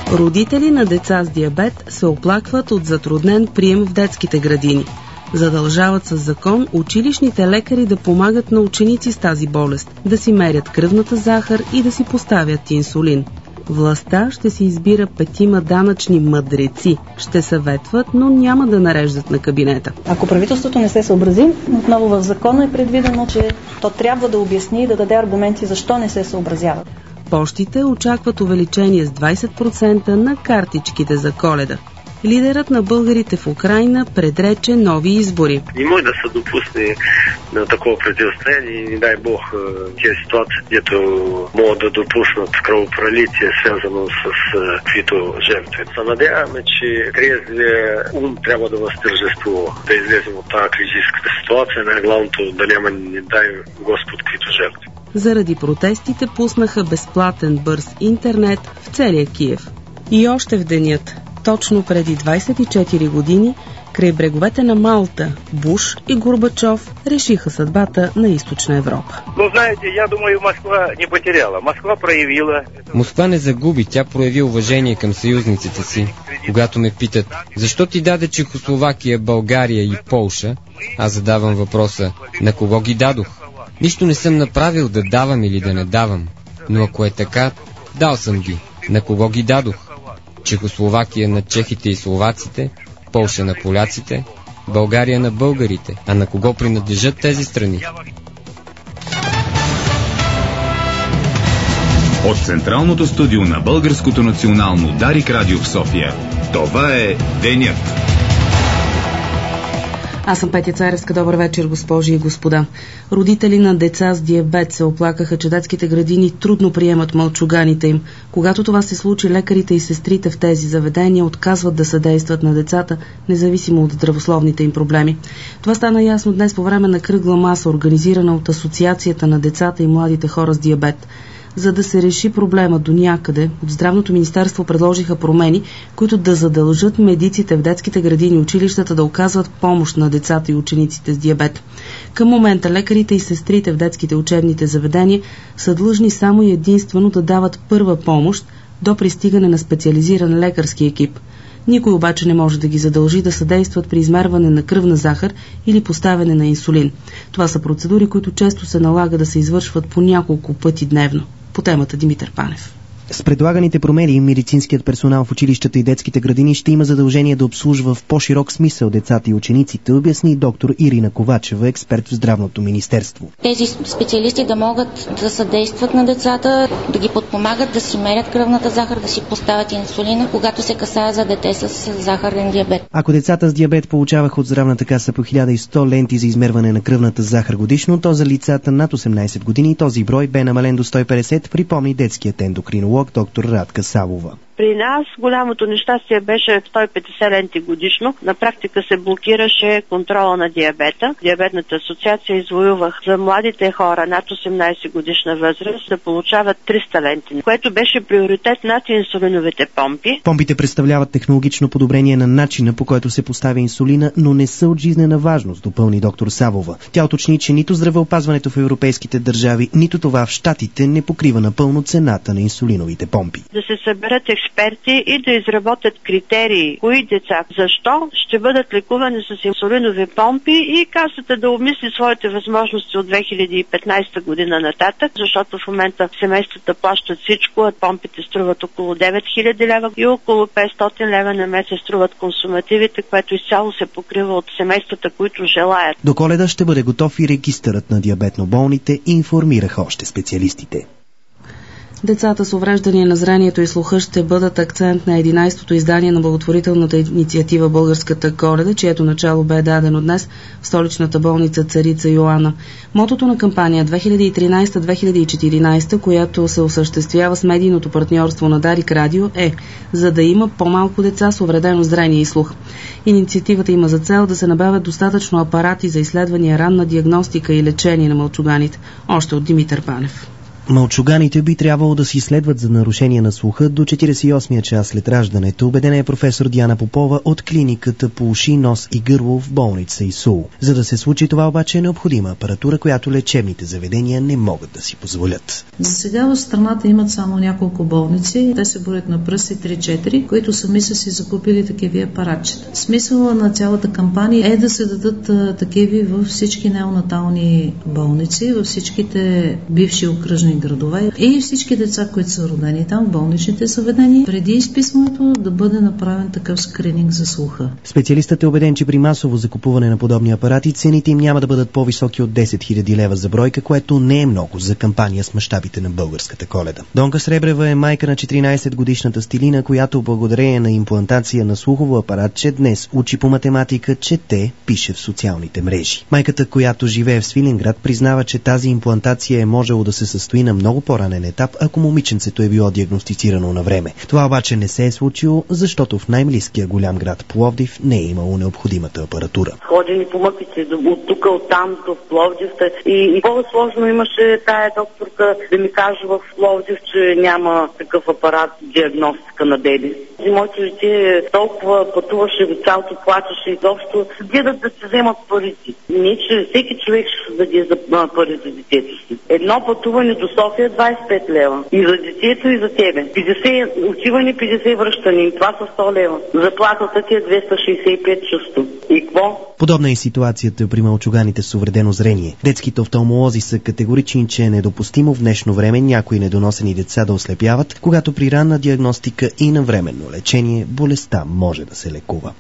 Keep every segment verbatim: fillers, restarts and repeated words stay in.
Родители на деца с диабет се оплакват от затруднен прием в детските градини. Задължават със закон училищните лекари да помагат на ученици с тази болест, да си мерят кръвната захар и да си поставят инсулин. Властта ще си избира петима данъчни мъдреци. Ще съветват, но няма да нареждат на кабинета. Ако правителството не се съобрази, отново в закона е предвидено, че то трябва да обясни и да даде аргументи защо не се съобразява. Пощите очакват увеличение с двайсет процента на картичките за Коледа. Лидерът на българите в Украйна предрече нови избори. Не може да се допусне на такова противостояние и не дай Бог тези ситуации, където могат да допуснат кръвопролитие, свързано с каквито жертви. Се надяваме, че трезвия ум трябва да възтържествува, да излезем от тази кризисната ситуация, най-главното да няма, не дай Господ, каквито жертви. Заради протестите пуснаха безплатен бърз интернет в целия Киев. И още в денят, точно преди двайсет и четири години, край бреговете на Малта, Буш и Горбачов решиха съдбата на Източна Европа. Но знаете, я думаю, Москва не потеряла. Москва проявила. Москва не загуби, тя прояви уважение към съюзниците си. Когато ме питат, защо ти даде Чехословакия, България и Полша, аз задавам въпроса, на кого ги дадох? Нищо не съм направил да давам или да не давам. Но ако е така, дал съм ги. На кого ги дадох? Чехословакия на чехите и словаците, Полша на поляците, България на българите. А на кого принадлежат тези страни? От Централното студио на Българското национално Дарик Радио в София. Това е Денят. Аз съм Петя Царевска. Добър вечер, госпожи и господа. Родители на деца с диабет се оплакаха, че детските градини трудно приемат мълчуганите им. Когато това се случи, лекарите и сестрите в тези заведения отказват да съдействат на децата, независимо от здравословните им проблеми. Това стана ясно днес по време на кръгла маса, организирана от Асоциацията на децата и младите хора с диабет. За да се реши проблема до някъде, от Здравното министерство предложиха промени, които да задължат медиците в детските градини и училищата да оказват помощ на децата и учениците с диабет. Към момента лекарите и сестрите в детските учебните заведения са длъжни само и единствено да дават първа помощ до пристигане на специализиран лекарски екип. Никой обаче не може да ги задължи да съдействат при измерване на кръвна захар или поставяне на инсулин. Това са процедури, които често се налага да се извършват по няколко пъти дневно. По темата Димитър Панев. С предлаганите промени медицинският персонал в училищата и детските градини ще има задължение да обслужва в по-широк смисъл децата и учениците, обясни доктор Ирина Ковачева, експерт в Здравното министерство. Тези специалисти да могат да съдействат на децата, да ги подпомагат, да си мерят кръвната захар, да си поставят инсулина, когато се касае за дете с захарен диабет. Ако децата с диабет получаваха от Здравната каса по хиляда и сто ленти за измерване на кръвната захар годишно, то за лицата над осемнайсет години този брой бе намален до сто и петдесет, припомни детският ендокринолог доктор Радка Савова. При нас голямото нещастие беше сто и петдесет ленти годишно. На практика се блокираше контрола на диабета. Диабетната асоциация извоювах за младите хора над осемнайсет годишна възраст да получават триста ленти, което беше приоритет над инсулиновите помпи. Помпите представляват технологично подобрение на начина, по който се поставя инсулина, но не са от жизнена важност, допълни доктор Савова. Тя уточни, че нито здравеопазването в европейските държави, нито това в щатите не покрива напълно цената на инсулиновите помпи. Да се съберат експерти и да изработят критерии, кои деца, защо ще бъдат лекувани с инсулинови помпи и касата да обмисли своите възможности от две хиляди и петнайсета година нататък, защото в момента семействата плащат всичко, а помпите струват около девет хиляди лева и около петстотин лева на месец струват консумативите, което изцяло се покрива от семействата, които желаят. До Коледа ще бъде готов и регистърът на диабетно болните, информираха още специалистите. Децата с увреждания на зрението и слуха ще бъдат акцент на единайсетото издание на благотворителната инициатива Българската Коледа, чието начало бе дадено днес в столичната болница Царица Йоана. Мотото на кампания две хиляди и тринайсета - две хиляди и четиринайсета, която се осъществява с медийното партньорство на Дарик Радио, е за да има по-малко деца с увредено зрение и слух. Инициативата има за цел да се набавят достатъчно апарати за изследвания, ранна диагностика и лечение на мълчуганите. Още от Димитър Панев. Мълчуганите би трябвало да се изследват за нарушение на слуха до четиридесет и осмия час след раждането, убедена е професор Диана Попова от клиниката по уши, нос и гърло в болница ИСУЛ. За да се случи това обаче е необходима апаратура, която лечебните заведения не могат да си позволят. За сега в страната имат само няколко болници. Те се борят на пръсти три-четири, които сами са си закупили такива апаратчета. Смисъла на цялата кампания е да се дадат такива във всички неонатални болници, във всичките бивши окръжни градове и всички деца, които са родени там в болничните заведения, преди изписването да бъде направен такъв скрининг за слуха. Специалистът е убеден, че при масово закупуване на подобни апарати цените им няма да бъдат по-високи от десет хиляди лева за бройка, което не е много за кампания с мащабите на българската Коледа. Донка Сребрева е майка на четиринадесетгодишната Стилина, която благодарение на имплантация на слухово апаратче днес учи по математика, чете, пише в социалните мрежи. Майката, която живее в Свиленград, признава, че тази имплантация е можело да се състои на много по-ранен етап, ако момиченцето е било диагностицирано на време. Това обаче не се е случило, защото в най-близкия голям град Пловдив не е имало необходимата апаратура. Ходени по мъките от тук, от там, до Пловдив. И, и по-сложно имаше тая докторка да ми каже в Пловдив, че няма такъв апарат диагностика на беби. И моето дете толкова пътуваше, цялото плачеше и изобщо гледат да се вземат парите. Не, че всеки човек ще даде за пари за детето си. Едно пътуване до София двадесет и пет лева. И за детето, и за тебе. петдесет отиване, петдесет връщане. Това са сто лева. Заплатата ти е двеста шейсет и пет чувство. И какво? Подобна е ситуацията при мълчуганите с увредено зрение. Детските офталмолози са категорични, че е недопустимо в днешно време някои недоносени деца да ослепяват, когато при ранна диагностика и навременно лечение болестта може да се лекува.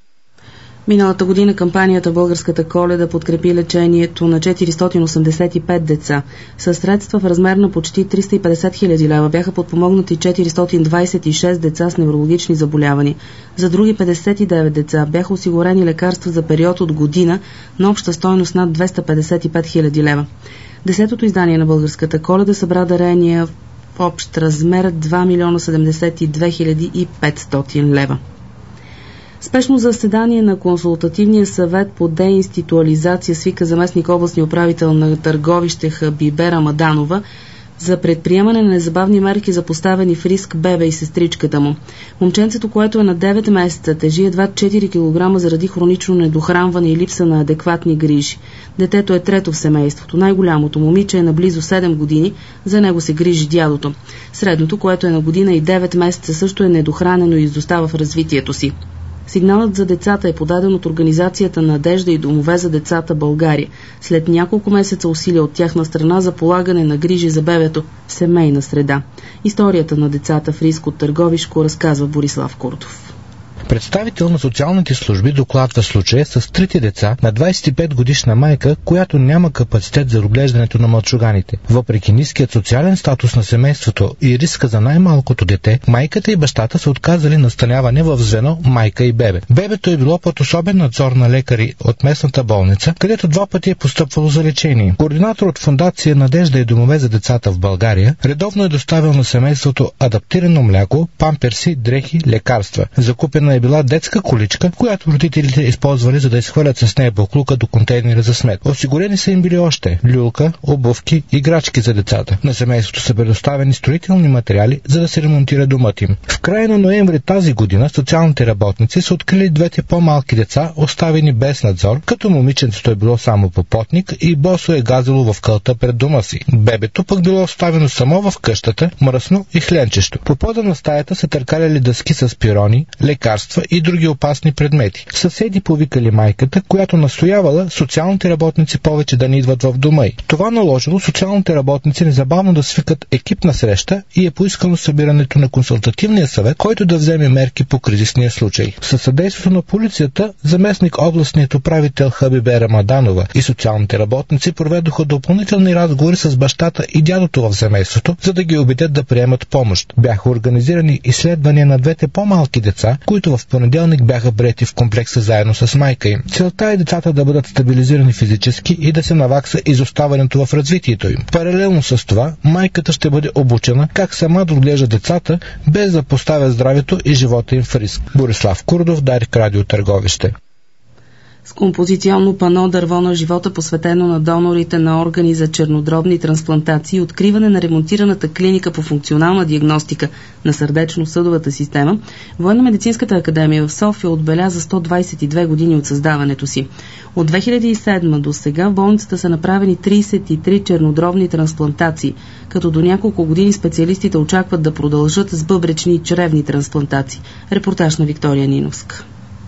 Миналата година кампанията Българската Коледа подкрепи лечението на четиристотин осемдесет и пет деца. Със средства в размер на почти триста и петдесет хиляди лева бяха подпомогнати четиристотин двадесет и шест деца с неврологични заболявания. За други петдесет и девет деца бяха осигурени лекарства за период от година на обща стойност над двеста петдесет и пет хиляди лева. Десетото издание на Българската Коледа събра дарения в общ размер два милиона седемдесет и две хиляди и петстотин лева. Спешно заседание на Консултативния съвет по деинституализация свика заместник областния управител на Търговище Хабибе Рамаданова за предприемане на незабавни мерки за поставени в риск бебе и сестричката му. Момченцето, което е на девет месеца, тежи едва четири килограма заради хронично недохранване и липса на адекватни грижи. Детето е трето в семейството. Най-голямото момиче е на близо седем години, за него се грижи дядото. Средното, което е на година и девет месеца, също е недохранено и изостава в развитието си. Сигналът за децата е подаден от организацията Надежда и домове за децата България, след няколко месеца усилия от тяхна страна за полагане на грижи за бебето в семейна среда. Историята на децата в риск от Търговишко разказва Борислав Куртов. Представител на социалните служби докладва случая с трите деца на двадесет и пет годишна майка, която няма капацитет за отглеждането на мълчуганите. Въпреки ниският социален статус на семейството и риска за най-малкото дете, майката и бащата са отказали настаняване в звено майка и бебе. Бебето е било под особен надзор на лекари от местната болница, където два пъти е постъпвало за лечение. Координатор от фондация Надежда и домове за децата в България редовно е доставил на семейството адаптирано мляко, памперси, дрехи, лекарства. Закупена е била детска количка, която родителите използвали, за да изхвърлят с нея боклука до контейнера за смет. Осигурени са им били още люлка, обувки, играчки за децата. На семейството са предоставени строителни материали, за да се ремонтира домът им. В края на ноември тази година социалните работници са открили двете по-малки деца, оставени без надзор, като момиченцето е било само попотник и босо е газило в кълта пред дома си. Бебето пък било оставено само в къщата, мръсно и хленчещо. По пода на стаята са търкаляли дъски с пирони, лекарства и други опасни предмети. Съседи повикали майката, която настоявала социалните работници повече да не идват в дома й. Това наложило социалните работници незабавно да свикат екипна среща и е поискано събирането на консултативния съвет, който да вземе мерки по кризисния случай. Със съдействието на полицията, заместник областният управител Хабибе Рамаданова и социалните работници проведоха допълнителни разговори с бащата и дядото в семейството, за да ги убедят да приемат помощ. Бяха организирани изследвания на двете по-малки деца, които в понеделник бяха приети в комплекса заедно с майка им. Целта е децата да бъдат стабилизирани физически и да се навакса изоставането в развитието им. Паралелно с това, майката ще бъде обучена как сама да отглежда децата, без да поставя здравето и живота им в риск. Борислав Курдов, Дарик, Радио Търговище. С композиционно пано "Дърво на живота", посветено на донорите на органи за чернодробни трансплантации, откриване на ремонтираната клиника по функционална диагностика на сърдечно-съдовата система, Военно-медицинската академия в София отбеляза сто двадесет и две години от създаването си. От две хиляди и седма до сега в болницата са направени тридесет и три чернодробни трансплантации, като до няколко години специалистите очакват да продължат с бъбречни и чревни трансплантации. Репортаж на Виктория Ниновска.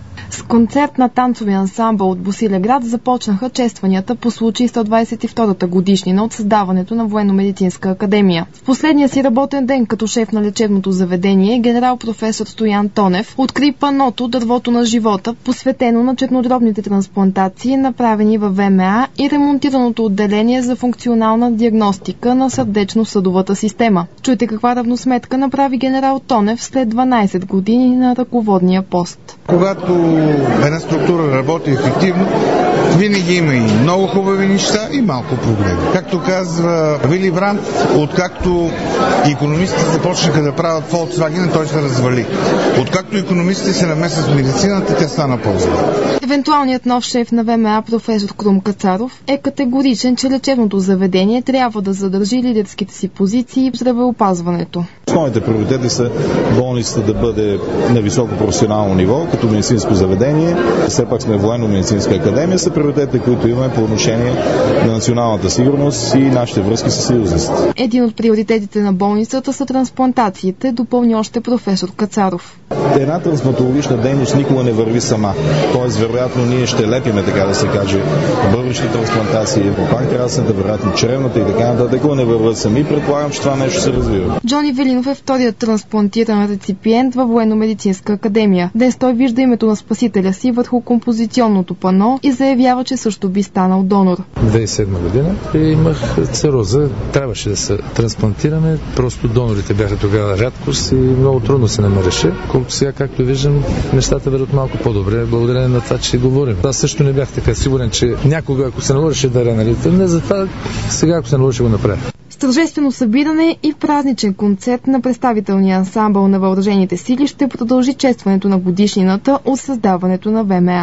С концерт на танцовия ансамбъл от Босилеград започнаха честванията по случай сто двадесет и втората годишнина от създаването на Военно-медицинска академия. В последния си работен ден като шеф на лечебното заведение, генерал професор Стоян Тонев откри паното "Дървото на живота", посветено на чернодробните трансплантации, направени във ВМА и ремонтираното отделение за функционална диагностика на сърдечно-съдовата система. Чуйте каква равносметка направи генерал Тонев след дванадесет години на ръководния пост. Когато една структура работи ефективно, винаги има и много хубави неща и малко проблеми. Както казва Вили Брандт, откакто икономистите започнаха да правят Volkswagen, той се развали. Откакто икономистите се намесят в медицината, тя стана по-зла. Евентуалният нов шеф на ВМА, професор Крум Кацаров, е категоричен, че лечебното заведение трябва да задържи лидерските си позиции в здравеопазването. Основните приоритети са болницата да бъде на високо професионално ниво, като медицинско заведение. Все пак сме военно-медицинска академия, са приоритетите, които имаме по отношение на националната сигурност и нашите връзки с съюзниците. Един от приоритетите на болницата са трансплантациите, допълни още професор Кацаров. Една трансплантологична дейност никога не върви сама. Тоест, вероятно, ние ще лепиме, така да се каже, бъбречни трансплантации, по панкреасната, вероятно чревната и така нататък, не върват сами. Предполагам, че това нещо се развива. Джони Велинов е вторият трансплантиран реципиент във Военно-медицинска академия. Днес той вижда името на спасителя си върху композиционното пано и заявява, че също би станал донор. две хиляди и седма година имах цироза. Трябваше да се трансплантираме. Просто донорите бяха тогава рядкост и много трудно се намереше. Колкото сега, както виждам, нещата върват малко по-добре, благодарение на това, че говорим. Аз също не бях така сигурен, че някога, ако се наложи да нали, не затова сега, ако се наложи, го направя. С тържествено събиране и празничен концерт на представителния ансамбъл на въоръжените сили ще продължи честването на годишнината от създаването на ВМА.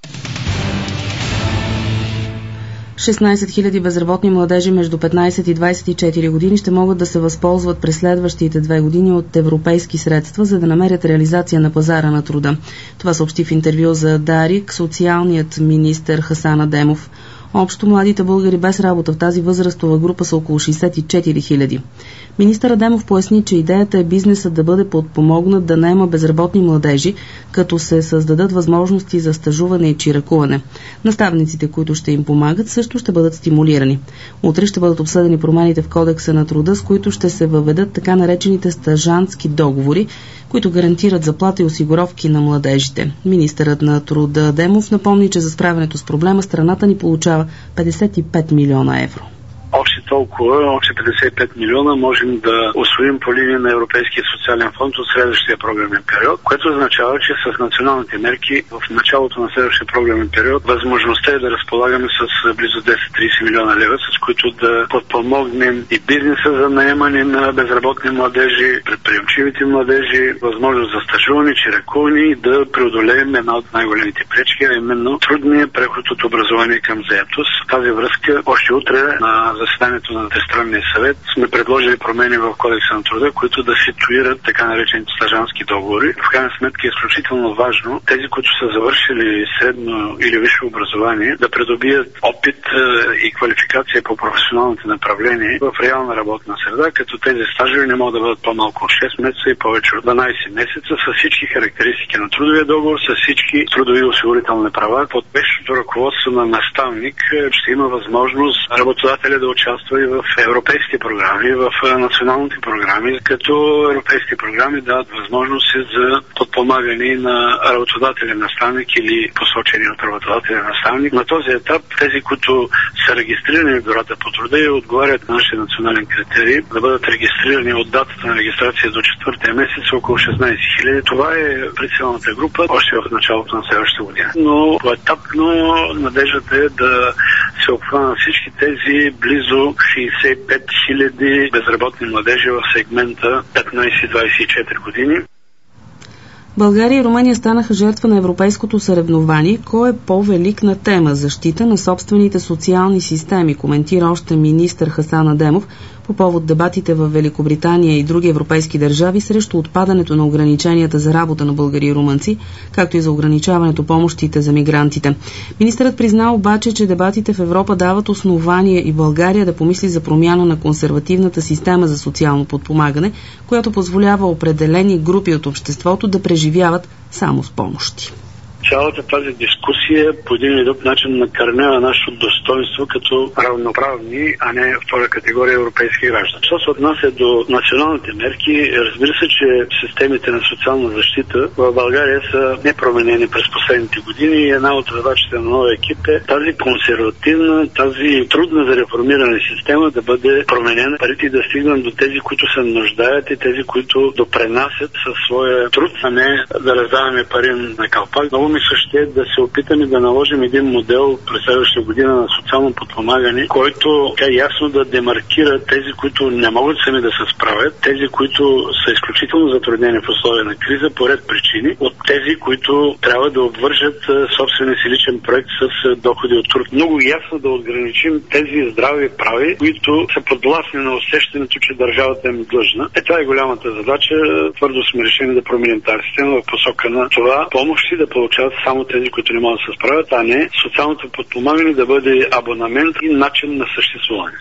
шестнадесет хиляди безработни младежи между петнадесет и двадесет и четири години ще могат да се възползват през следващите две години от европейски средства, за да намерят реализация на пазара на труда. Това съобщи в интервю за Дарик социалният министър Хасан Адемов. Общо младите българи без работа в тази възрастова група са около шестдесет и четири хиляди. Министър Адемов поясни, че идеята е бизнесът да бъде подпомогнат да наема безработни младежи, като се създадат възможности за стажуване и чиракуване. Наставниците, които ще им помагат, също ще бъдат стимулирани. Утре ще бъдат обсъдени промените в Кодекса на труда, с които ще се въведат така наречените стажантски договори, които гарантират заплата и осигуровки на младежите. Министърът на труда Адемов напомни, че за справянето с проблема страната ни получава петдесет и пет милиона евро. Още толкова, още петдесет и пет милиона можем да усвоим по линия на Европейския социален фонд от следващия програмен период, което означава, че с националните мерки в началото на следващия програмен период възможността е да разполагаме с близо десет до тридесет милиона лева, с които да подпомогнем и бизнеса за наемане на безработни младежи, предприемчивите младежи, възможност за стажуване, чиракуване и да преодолеем една от най-големите пречки, а именно трудния преход от образование към заетост. В тази връзка още утре на заседанието на Тристранния съвет сме предложили промени в Кодекса на труда, които да ситуират така наречените стажански договори. В крайна сметка е изключително важно тези, които са завършили средно или висше образование, да придобият опит и квалификация по професионалните направления в реална работна среда, като тези стажове не могат да бъдат по-малко от шест месеца и повече от дванадесет месеца, с всички характеристики на трудовия договор, с всички трудови осигурителни права. Под вещото ръководство на наставник ще има възможност работодателя да участва и в европейските програми, в националните програми, като европейски програми дават възможности за подпомагане на работодателя наставник или посочени от работодателя наставник. На този етап тези, които са регистрирани в бюрата по труда и отговарят на нашия национален критерий, да бъдат регистрирани от датата на регистрация до четвъртия месец около шестнадесет хиляди. Това е прицелната група още в началото на следващата година. Но етапно надеждата е да се обхванат всички тези близо шестдесет и пет хиляди безработни младежи в сегмента петнадесет до двадесет и четири години. България и Румъния станаха жертва на европейското съревнование. Кой е по-велик на тема защита на собствените социални системи, коментира още министър Хасан Адемов по повод дебатите в Великобритания и други европейски държави срещу отпадането на ограниченията за работа на българи и румънци, както и за ограничаването помощите за мигрантите. Министърът призна обаче, че дебатите в Европа дават основание и България да помисли за промяна на консервативната система за социално подпомагане, която позволява определени групи от обществото да преживяват само с помощи. Цялата тази дискусия по един или друг начин накърнява нашето достоинство като равноправни, а не втора категория европейски граждани. Що се отнася до националните мерки, разбира се, че системите на социална защита в България са непроменени през последните години и една от задачите на новия екип е тази консервативна, тази трудна за реформиране система да бъде променена, парите да стигнат до тези, които се нуждаят и тези, които допренасят със своя труд, а не да раздаваме пари на калпак. Много ми се ще да се опитаме да наложим един модел през следващата година на социално подпомагане, който е ясно да демаркира тези, които не могат сами да се справят, тези, които са изключително затруднени в условия на криза по ред причини, от тези, които трябва да обвържат собствения си личен проект с доходи от труд. Много ясно да отграничим тези здрави прави, които са подвластни на усещането, че държавата им е длъжна. Е, това е голямата задача. Твърдо сме решени да променим тази система в посока на това помощи да получават само тези, които не могат да се справят, а не социалното подпомагане да бъде абонамент и начин на съществуване.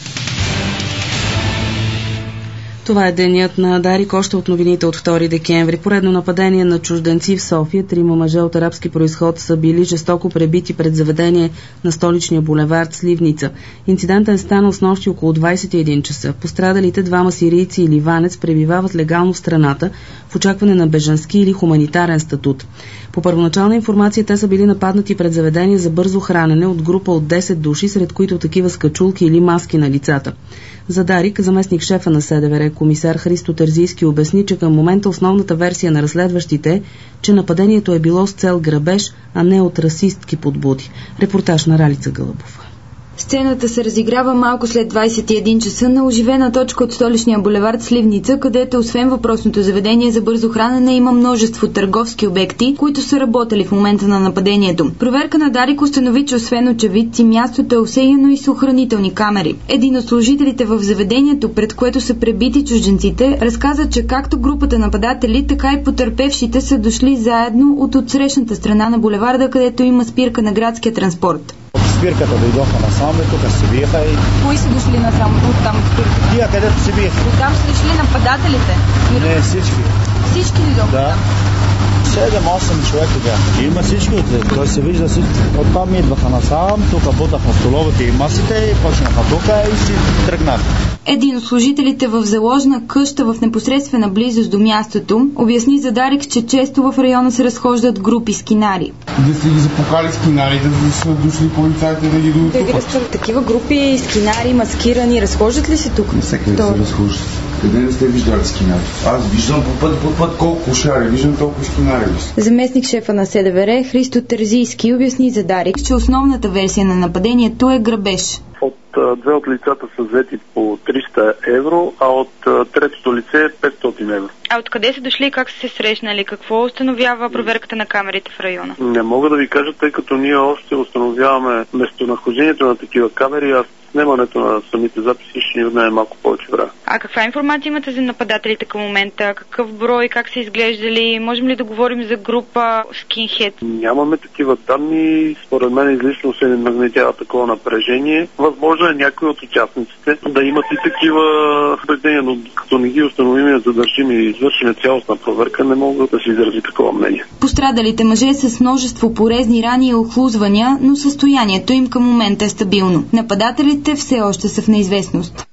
Това е денят на Дарик, още от новините от втори декември. Поредно нападение на чужденци в София. Трима мъже от арабски произход са били жестоко пребити пред заведение на столичния булевард Сливница. Инцидентът е станал снощи около двайсет и един часа. Пострадалите, двама сирийци и ливанец, пребивават легално в страната в очакване на бежански или хуманитарен статут. По първоначална информация те са били нападнати пред заведение за бързо хранене от група от десет души, сред които такива с качулки или маски на лицата. За Дарик, заместник шефа на СДВР, комисар Христо Терзийски, обясни, че към момента основната версия на разследващите е, че нападението е било с цел грабеж, а не от расистки подбуди. Репортаж на Ралица Гълъбова. Сцената се разиграва малко след двайсет и един часа на оживена точка от столичния булевард Сливница, където освен въпросното заведение за бързо хранене има множество търговски обекти, които са работили в момента на нападението. Проверка на Дарик установи, че освен очевидци, мястото е осеяно и с охранителни камери. Един от служителите в заведението, пред което са пребити чужденците, разказа, че както групата нападатели, така и потърпевшите са дошли заедно от отсрещната страна на булеварда, където има спирка на градския транспорт. Спирката дойдоха насам, тук се биеха и... Кои са дошли насам от там от спирката? Тия, където се биеха. От там са дошли нападателите? Не, всички. Всички дойдоха да. там? седем-осем човека бяха. Има всички от тези. Той се вижда всички. Оттам идваха насам, тук бутаха столовете и масите и почнаха тук и си тръгнаха. Един от служителите в заложна къща в непосредствена близост до мястото обясни за Дарик, че често в района се разхождат групи скинари. Да си ги запокали скинарите, за да са дошли полицайите да ги дотупат. Такива групи скинари, маскирани, разхождат ли се тук? Не всеки да се разхождат. Къде не сте виждали скинари? Аз виждам по път, по път колко кошари, виждам толкова скинари. Заместник шефа на СДВР Христо Терзийски обясни за Дарик, че основната версия на нападението е грабеж. От две от лицата са взети по триста евро, а от третото лице петстотин евро. А откъде са дошли и как са се срещнали? Какво установява проверката на камерите в района? Не мога да ви кажа, тъй като ние още установяваме местонахождението на такива камери, а снимането на самите записи ще ни отнеме малко повече време. А каква информация имате за нападателите към момента? Какъв брой, как са изглеждали? Можем ли да говорим за група скинхед? Нямаме такива данни. Според мен излишно се нагнетява такова напрежение. Възможно е някои от участниците да имат и такива убеждения, но като не ги установим и задържим и извършим цялостна проверка, не мога да си изрази такова мнение. Пострадалите мъже са с множество порезни рани и охлузвания, но състоянието им към момента е стабилно. Нападателите все още са в неизвестност.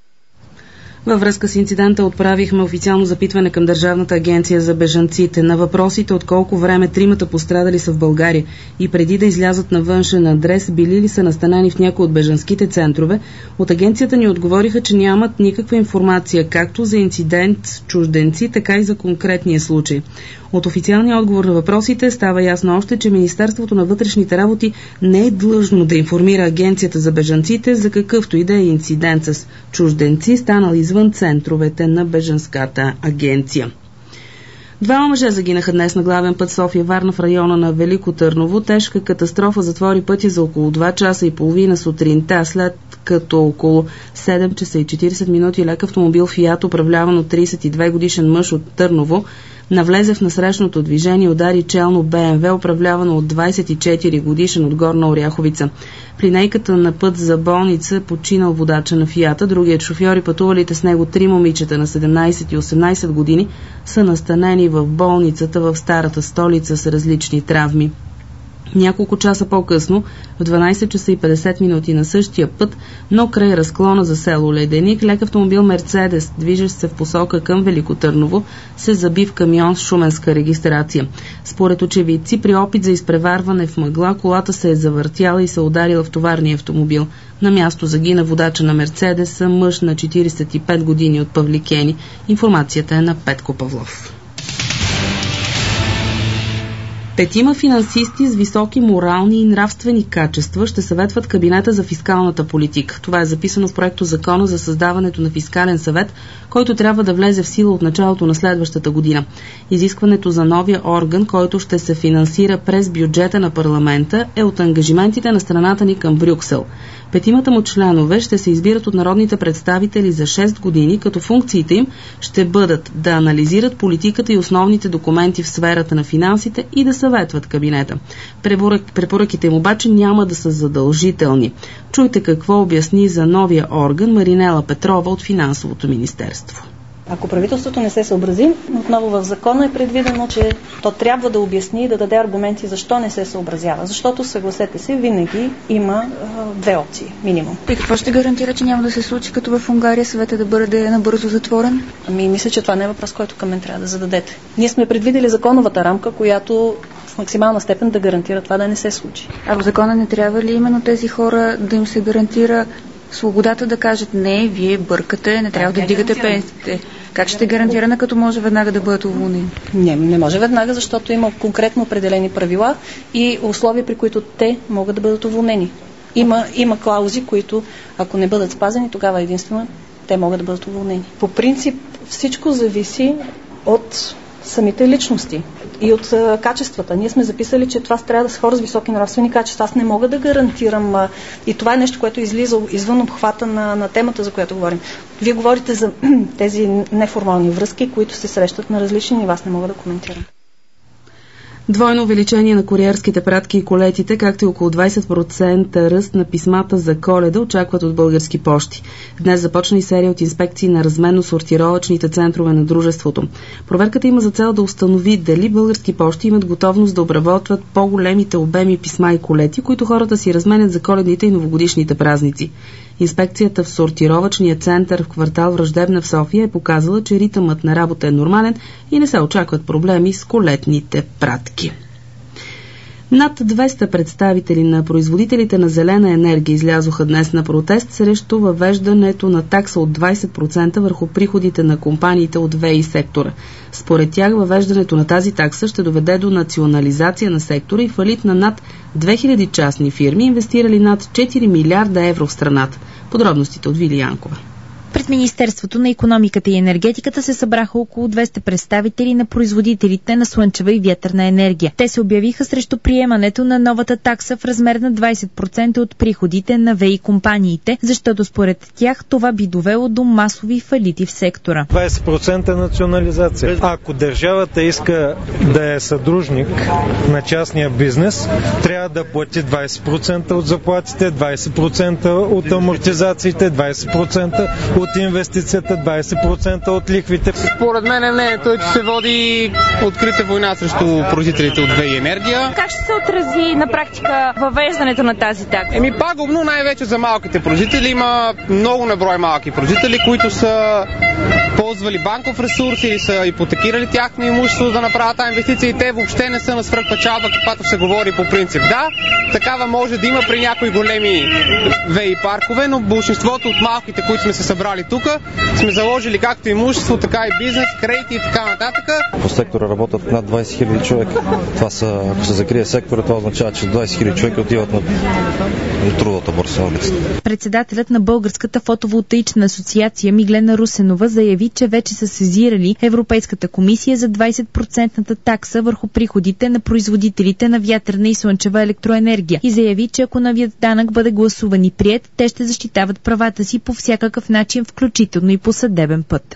Във връзка с инцидента отправихме официално запитване към Държавната агенция за бежанците. На въпросите от колко време тримата пострадали са в България и преди да излязат на външен адрес, били ли са настанени в някои от бежанските центрове, от агенцията ни отговориха, че нямат никаква информация както за инцидент с чужденци, така и за конкретния случай. От официалния отговор на въпросите става ясно още, че Министерството на вътрешните работи не е длъжно да информира агенцията за бежанците за какъвто и да е инцидент с чужденци, станал извън центровете на бежанската агенция. Двама мъже загинаха днес на главен път София-Варна в района на Велико Търново. Тежка катастрофа затвори пътя за около два часа и половина сутринта, след като около седем часа и четирийсет минути лек автомобил Фиат, управляван от трийсет и две годишен мъж от Търново, навлезе в насрещното движение и удари челно Б М В, управлявано от двайсет и четири годишен от Горна Оряховица. При линейката на път за болница починал водача на Фиата. Другият шофьор и пътувалите с него три момичета на седемнайсет и осемнайсет години са настанени в болницата в старата столица с различни травми. Няколко часа по-късно, в дванайсет часа и петдесет минути на същия път, но край разклона за село Леденик, лек автомобил Мерцедес, движещ се в посока към Велико Търново, се заби в камион с шуменска регистрация. Според очевидци, при опит за изпреварване в мъгла, колата се е завъртяла и се ударила в товарния автомобил. На място загина водача на Мерцедес, мъж на четирийсет и пет години от Павликени. Информацията е на Петко Павлов. Петима финансисти с високи морални и нравствени качества ще съветват кабинета за фискалната политика. Това е записано в проекто закона за създаването на фискален съвет, който трябва да влезе в сила от началото на следващата година. Изискването за новия орган, който ще се финансира през бюджета на парламента, е от ангажиментите на страната ни към Брюксел. Петимата му членове ще се избират от народните представители за шест години, като функциите им ще бъдат да анализират политиката и основните документи в сферата на финансите и да съветват кабинета. Препоръките им обаче няма да са задължителни. Чуйте какво обясни за новия орган Маринела Петрова от Финансовото министерство. Ако правителството не се съобрази, отново в закона е предвидено, че то трябва да обясни и да даде аргументи защо не се съобразява. Защото, съгласете се, винаги има а, две опции, минимум. И какво ще гарантира, че няма да се случи като в Унгария, съвета да бъде набързо затворен? Ами, мисля, че това не е въпрос, който към мен трябва да зададете. Ние сме предвидели законовата рамка, която в максимална степен да гарантира това да не се случи. А в закона не трябва ли именно тези хора да им се гарантира свободата да кажат не, вие бъркате, не трябва да вдигате пенсиите? Как ще е гарантирана, като може веднага да бъдат уволнени? Не, не може веднага, защото има конкретно определени правила и условия, при които те могат да бъдат уволнени. Има, има клаузи, които ако не бъдат спазени, тогава единствено те могат да бъдат уволнени. По принцип всичко зависи от самите личности и от а, качествата. Ние сме записали, че това трябва да са хора с високи нравствени качества. Аз не мога да гарантирам а, и това е нещо, което излиза извън обхвата на, на темата, за която говорим. Вие говорите за тези неформални връзки, които се срещат на различни нива. Аз не мога да коментирам. Двойно увеличение на куриерските пратки и колетите, както и около двайсет процента ръст на писмата за Коледа очакват от Български пощи. Днес започна и серия от инспекции на разменно-сортировъчните центрове на дружеството. Проверката има за цел да установи дали Български пощи имат готовност да обработват по-големите обеми писма и колети, които хората си разменят за коледните и новогодишните празници. Инспекцията в сортировъчния център в квартал Враждебна в София е показала, че ритъмът на работа е нормален и не се очакват проблеми с колетните пратки. Над двеста представители на производителите на зелена енергия излязоха днес на протест срещу въвеждането на такса от двайсет процента върху приходите на компаниите от ВЕИ и сектора. Според тях въвеждането на тази такса ще доведе до национализация на сектора и фалит на над две хиляди частни фирми, инвестирали над четири милиарда евро в страната. Подробностите от Вили Янкова. Пред Министерството на икономиката и енергетиката се събраха около двеста представители на производителите на слънчева и вятърна енергия. Те се обявиха срещу приемането на новата такса в размер на двайсет процента от приходите на ВЕИ компаниите, защото според тях това би довело до масови фалити в сектора. двайсет процента национализация. Ако държавата иска да е съдружник на частния бизнес, трябва да плати двайсет процента от заплатите, двайсет процента от амортизациите, двайсет процента от инвестицията, двайсет процента от лихвите. Според мен мнението е, че се води открита война срещу производителите от ВЕИ енергия. Как ще се отрази на практика въвеждането на тази такса? Еми пагубно най-вече за малките производители. Има много наброй малки производители, които са ползвали банков ресурс или са ипотекирали тяхно имущество да направят тази инвестиция и те въобще не са на свръхпечалба, каквато се говори по принцип. Да, такава може да има при някои големи ВЕИ паркове, но большинството от малките, които сме се събрали тук, сме заложили както имущество, така и бизнес, кредити и така нататък. По сектора работят над двайсет хиляди човека. Това са, ако се закрие сектора, това означава, че двайсет хиляди човека отиват на, на трудовата борса на улицата. Председателят на Българската фотоволтаична асоциация Миглена Русенова заяви, че вече са сезирали Европейската комисия за двайсет процента такса върху приходите на производителите на вятърна и слънчева електроенергия и заяви, че ако новият данък бъде гласуван и приет, те ще защитават правата си по всякакъв начин, включително и по съдебен път.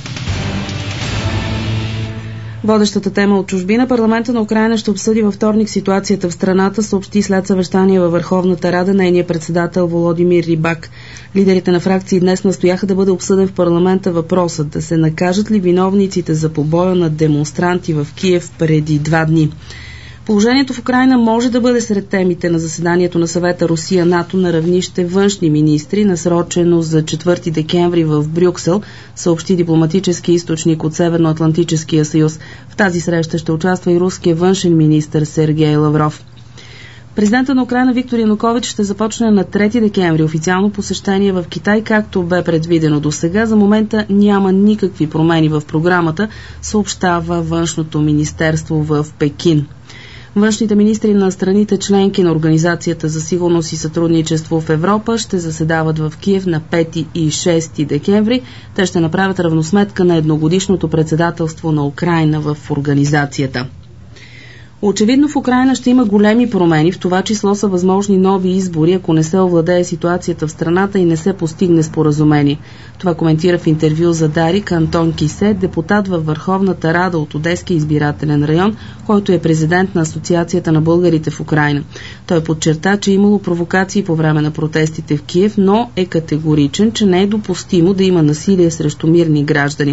Водещата тема от чужбина, парламента на Украйна ще обсъди във вторник ситуацията в страната, съобщи след съвещание във Върховната рада нейният председател Володимир Рибак. Лидерите на фракции днес настояха да бъде обсъден в парламента въпросът да се накажат ли виновниците за побоя на демонстранти в Киев преди два дни. Положението в Украйна може да бъде сред темите на заседанието на съвета Русия-НАТО на равнище външни министри, насрочено за четвърти декември в Брюксел, съобщи дипломатически източник от Северноатлантическия съюз. В тази среща ще участва и руския външен министър Сергей Лавров. Президентът на Украйна Виктор Янукович ще започне на трети декември официално посещение в Китай, както бе предвидено до сега. За момента няма никакви промени в програмата, съобщава Външното министерство в Пекин. Външните министри на страните членки на Организацията за сигурност и сътрудничество в Европа ще заседават в Киев на пети и шести декември. Те ще направят равносметка на едногодишното председателство на Украйна в организацията. Очевидно в Украйна ще има големи промени, в това число са възможни нови избори, ако не се овладее ситуацията в страната и не се постигне споразумение. Това коментира в интервю за Дарик Антон Кисе, депутат във Върховната рада от Одеския избирателен район, който е президент на Асоциацията на българите в Украйна. Той подчерта, че е имало провокации по време на протестите в Киев, но е категоричен, че не е допустимо да има насилие срещу мирни граждани.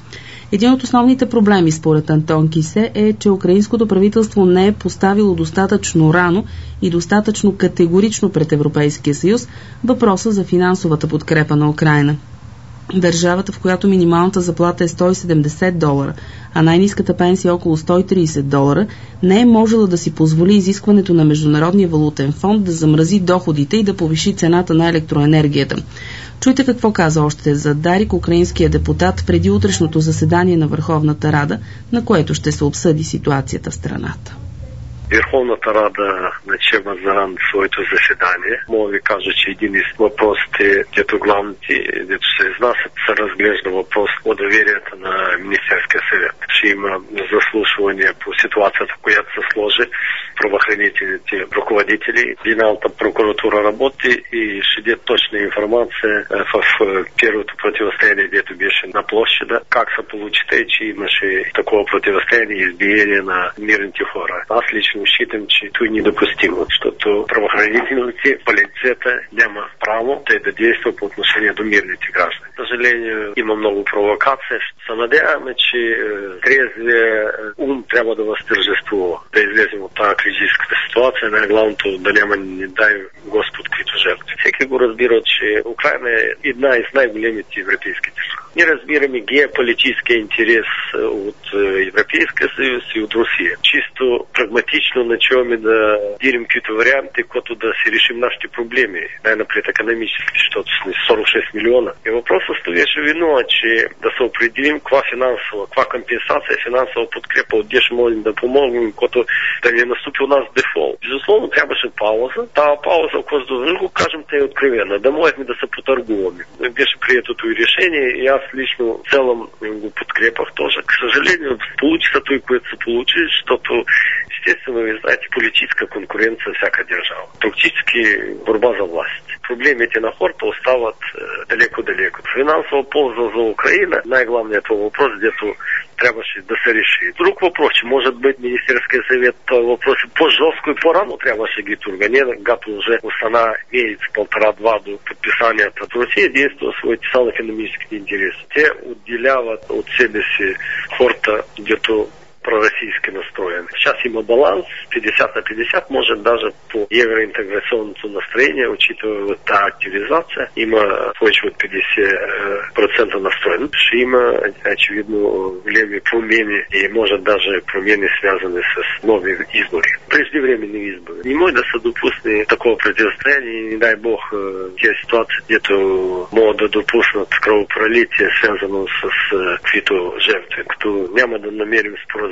Един от основните проблеми, според Антон Кисе, е, че украинското правителство не е поставило достатъчно рано и достатъчно категорично пред Европейския съюз въпроса за финансовата подкрепа на Украйна. Държавата, в която минималната заплата е сто и седемдесет долара, а най-ниската пенсия около сто и трийсет долара, не е можела да си позволи изискването на Международния валутен фонд да замрази доходите и да повиши цената на електроенергията. Чуйте какво каза още за Дарик украинския депутат преди утрешното заседание на Върховната рада, на което ще се обсъди ситуацията в страната. Върховната рада начема заран своето заседание. Мога ви кажа, че един от въпросите, дето главните, дето се изнасят, се разглежда въпрос о доверието на Министерския съвет. Ще има заслушване по ситуацията, която се сложи, правоохранителните ръководители. Генералната прокуратура работи и ще даде точна информация в първото противостояние, дето беше на площада, как се получи, че имаше такова противостояние и избиение на мирните хора. Аз лично считам, че това е недопустимо, защото правоохранителните, полицията няма право да действа по отношение до мирните граждани. За съжаление, има много провокации. Се надяваме, че трезвия ум трябва да възтържествува, да излезем от тази кризическата ситуация. Най-главното да няма, не дай Господ, които жертви. Всеки го разбира, че Украйна е една из най-големите европейски държави. Ние разбираме геополитическия интерес от Европейския съюз и от Русия. Чисто прагматично начуваме да дирим каквито варианти, които да си решим нашите проблеми. Най-напред економически, защото сме сорок и шест милиона. И въпросът стоеше вино, че да се определим каква финансова, каква компенсация, финансова подкрепа, отде ще можем да помогнем, като да не наступи у нас дефолт. Безусловно, трябваше пауза. Тава пауза, ако го кажем, те е откровена, да можем да се потъргуваме. Беше приетото и решение и аз лично целом го подкрепах тоже. К съжалению, получи се той, което се получи, защото естествено, ви знаете, политическа конкуренция всяка държава. Практически борба за власт. Проблемите на хората остават е, далеко-далеко. Финансова полза за Украина, най-главният въпрос, дето трябваше да се реши. Друг въпрос, че може би Министерския съвет този въпрос по-жестко и по-рано трябваше ги организира, когато уже остана месец, полтора-два до подписанията. Русия действа своите само-економическите интереси. Те отделяват от себе си хората, дето пророссийски настроен. Сейчас има баланс пятьдесят на пятьдесят, может даже по евроинтеграционному настроению, учитывая вот та активизация, има повече от пятьдесят процентов настроен. Ще има, очевидно, големи промени и может даже промени связаны с нови избори. Преждевременни избори. Не може да се допусне такова противостояние и не дай Бог те ситуации, где-то могат да допуснат кръвопролитие, связано с каквито жертви, като няма да намерим споразумение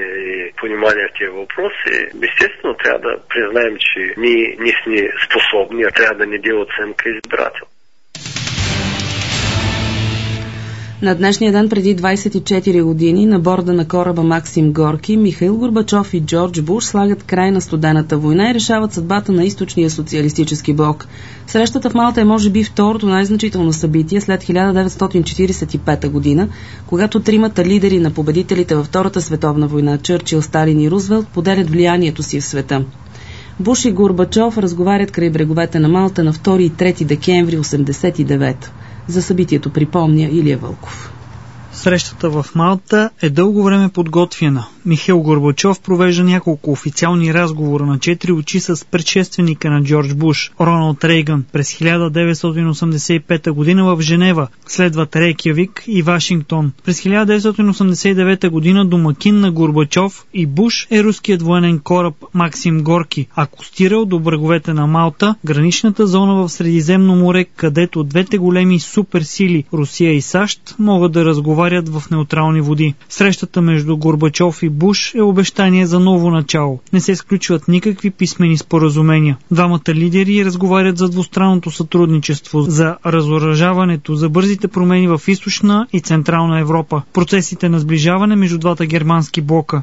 и понимание в тези въпроси, естествено трябва да признаем, че ние не сме способни, а трябва да не делать оценка избирател. На днешния ден преди двадесет и четири години на борда на кораба Максим Горки Михаил Горбачов и Джордж Буш слагат край на студената война и решават съдбата на източния социалистически блок. Срещата в Малта е може би второто най-значително събитие след хиляда деветстотин четиридесет и пета година, когато тримата лидери на победителите във Втората световна война Чърчил, Сталин и Рузвелт поделят влиянието си в света. Буш и Горбачов разговарят край бреговете на Малта на втори и трети декември осемдесет и девета. За събитието припомня Илия Вълков. Срещата в Малта е дълго време подготвяна. Михаил Горбачов провежда няколко официални разговора на четири очи с предшественика на Джордж Буш, Роналд Рейган, през хиляда деветстотин осемдесет и пета година в Женева. Следват Рейкявик и Вашингтон. През хиляда деветстотин осемдесет и девета година домакин на Горбачов и Буш е руският военен кораб Максим Горки, акостирал до бреговете на Малта, граничната зона в Средиземно море, където двете големи суперсили Русия и САЩ могат да разговарят в неутрални води. Срещата между Горбачов и Буш е обещание за ново начало. Не се изключват никакви писмени споразумения. Двамата лидери разговарят за двустранното сътрудничество, за разоръжаването, за бързите промени в източна и централна Европа, процесите на сближаване между двата германски блока.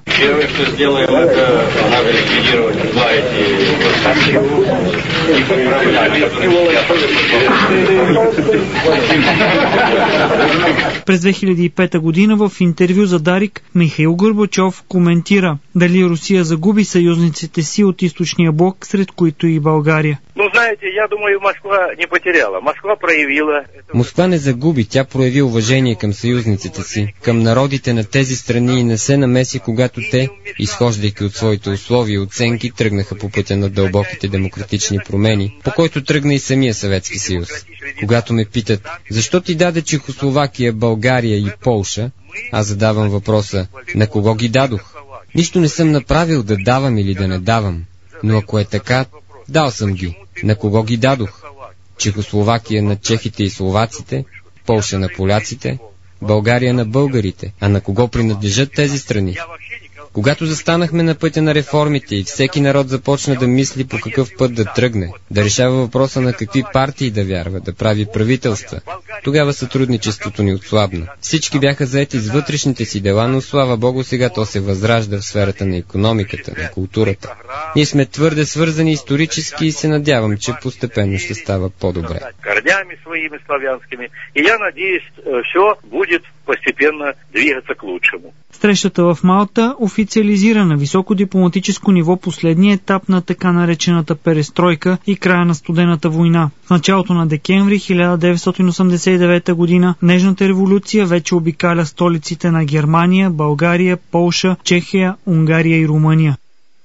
През две хиляди и пета година в интервю за Дарик Михаил Горбачов коментира дали Русия загуби съюзниците си от източния блок, сред които и България. Но знаете, я думаю, Москва не потеряла. Москва проявила... Москва не загуби, тя прояви уважение към съюзниците си, към народите на тези страни и не се намеси, когато те, изхождайки от своите условия и оценки, тръгнаха по пътя на дълбоките демократични промени, по който тръгна и самия Съветски съюз. Когато ме питат, защо ти даде Чехословакия, България и Полша, аз задавам въпроса, на кого ги дадох? Нищо не съм направил да давам или да не давам, но ако е така, дал съм ги. На кого ги дадох? Чехословакия на чехите и словаците, Полша на поляците, България на българите. А на кого принадлежат тези страни? Когато застанахме на пътя на реформите и всеки народ започна да мисли по какъв път да тръгне, да решава въпроса на какви партии да вярва, да прави правителства, тогава сътрудничеството ни отслабна. Всички бяха заети с вътрешните си дела, но слава Богу сега то се възражда в сферата на икономиката, на културата. Ние сме твърде свързани исторически и се надявам, че постепенно ще става по-добре. Корнями своими славянскими. И я надеюсь, все будет постепенно двигаться к лучшему. Срещата в Малта официализира на високо дипломатическо ниво последния етап на така наречената перестройка и края на студената война. В началото на декември хиляда деветстотин осемдесет и девета година нежната революция вече обикаля столиците на Германия, България, Полша, Чехия, Унгария и Румъния.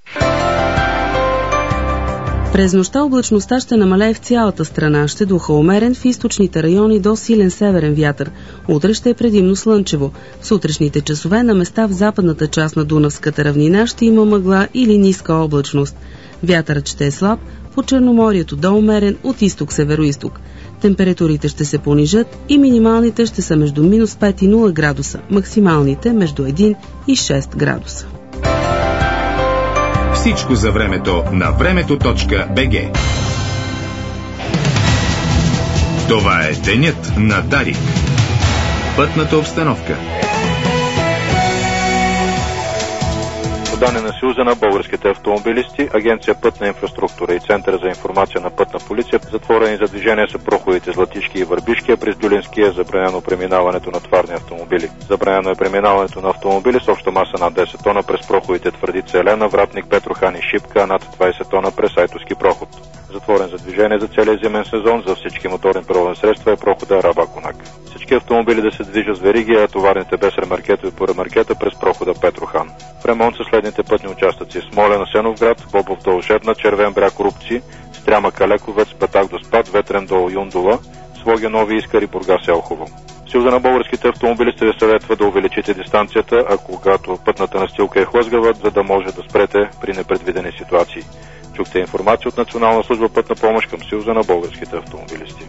През нощта облачността ще намалее в цялата страна, ще духа умерен в източните райони до силен северен вятър. Утре ще е предимно слънчево. В сутрешните часове на места в западната част на Дунавската равнина ще има мъгла или ниска облачност. Вятърът ще е слаб, по Черноморието до умерен от изток-североизток. Температурите ще се понижат и минималните ще са между минус пет и нула градуса, максималните между един и шест градуса. Всичко за времето на времето точка би джи. Това е денят на Дарик. Пътната обстановка. Данни на Съюза на българските автомобилисти, Агенция Пътна инфраструктура и Центъра за информация на Пътна полиция затворени за движение са проходите Златишки и Върбишки, а през Дюлинския е забранено преминаването на товарни автомобили. Забранено е преминаването на автомобили с обща маса над десет тона през проходите Твърдица Елена, Вратник, Петрохан и Шипка, а над двадесет тона през Айтовски проход. Затворен за движение за целия зимен сезон за всички моторни превозни средства е прохода Раба-Конак. Всички автомобили да се движат с вериги, а товарните без ремаркето и по ремаркета през прохода Петрохан. В ремонт са следните пътни участъци: Смолян, Асеновград, Бобов дол, Жедна, Червен бряг, Рубци, Стряма, Калековец, Петак до Спад, Ветрен дол, Юндула, Своге, Нови Искър и Бургас, Елхово. Съюза на българските автомобилисти ви съветва да увеличите дистанцията, а когато пътната настилка е хлъзгава, за да може да спрете при непредвидени ситуации. Чухте информация от Национална служба Пътна помощ към Съюза на българските автомобилисти.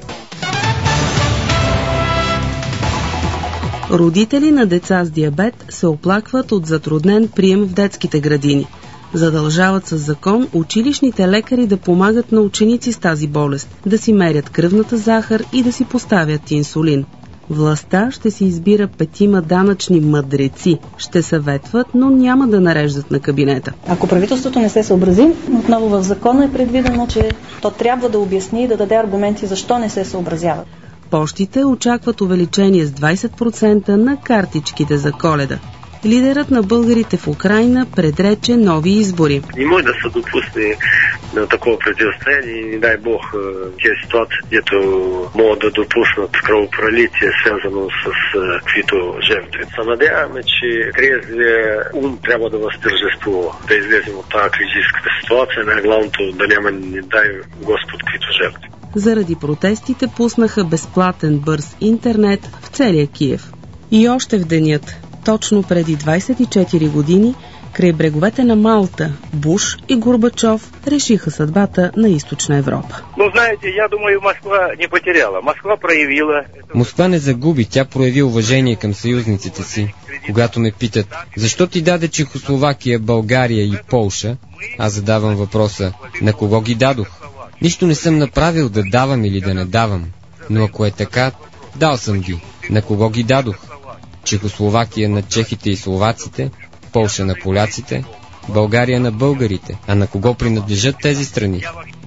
Родители на деца с диабет се оплакват от затруднен прием в детските градини. Задължават със закон училищните лекари да помагат на ученици с тази болест, да си мерят кръвната захар и да си поставят инсулин. Властта ще си избира петима данъчни мъдреци. Ще съветват, но няма да нареждат на кабинета. Ако правителството не се съобрази, отново в закона е предвидено, че то трябва да обясни и да даде аргументи защо не се съобразяват. Пощите очакват увеличение с двайсет процента на картичките за Коледа. Лидерът на българите в Украйна предрече нови избори. Не може да се допусне на такова противостояние и не дай Бог тези ситуации, където могат да допуснат кръвопролитие, свързано с каквито жертви. Се надяваме, че трезвия ум трябва да възтържествува, да излезем от тази кризисната ситуация, най-главното да няма, не дай Господ, каквито жертви. Заради протестите пуснаха безплатен бърз интернет в целия Киев. И още в денят, точно преди двайсет и четири години, край бреговете на Малта, Буш и Горбачов решиха съдбата на Източна Европа. Но знаете, я думаю, Москва не потеряла. Москва проявила... Москва не загуби, тя прояви уважение към съюзниците си. Когато ме питат, защо ти даде Чехословакия, България и Полша, аз задавам въпроса, на кого ги дадох? Нищо не съм направил да давам или да не давам. Но ако е така, дал съм ги. На кого ги дадох? Чехословакия на чехите и словаците, Полша на поляците, България на българите. А на кого принадлежат тези страни?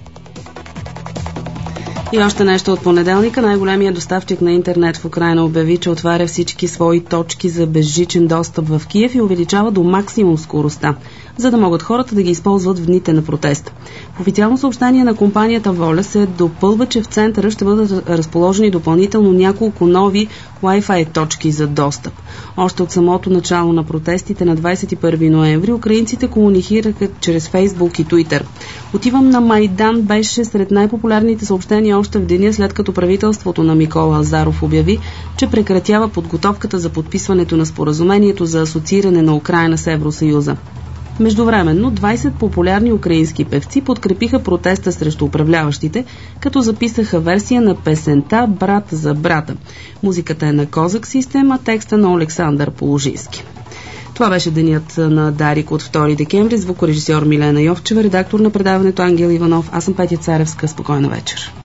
И още нещо от понеделника. Най-големият доставчик на интернет в Украйна обяви, че отваря всички свои точки за безжичен достъп в Киев и увеличава до максимум скоростта, за да могат хората да ги използват в дните на протеста. В официално съобщение на компанията Воля се допълва, че в центъра ще бъдат разположени допълнително няколко нови Wi-Fi точки за достъп. Още от самото начало на протестите на двайсет и първи ноември украинците комуникираха чрез Фейсбук и Туитър. Отивам на Майдан беше сред най-популярните съобщения още в деня, след като правителството на Микола Азаров обяви, че прекратява подготовката за подписването на споразумението за асоцииране на Украйна с Евросъюза. Междувременно двайсет популярни украински певци подкрепиха протеста срещу управляващите, като записаха версия на песента «Брат за брата». Музиката е на Козак Систем, а текста на Александър Положийски. Това беше денят на Дарик от втори декември. Звукорежисьор Милена Йовчева, редактор на предаването Ангел Иванов. Аз съм Петя Царевска. Спокойна вечер.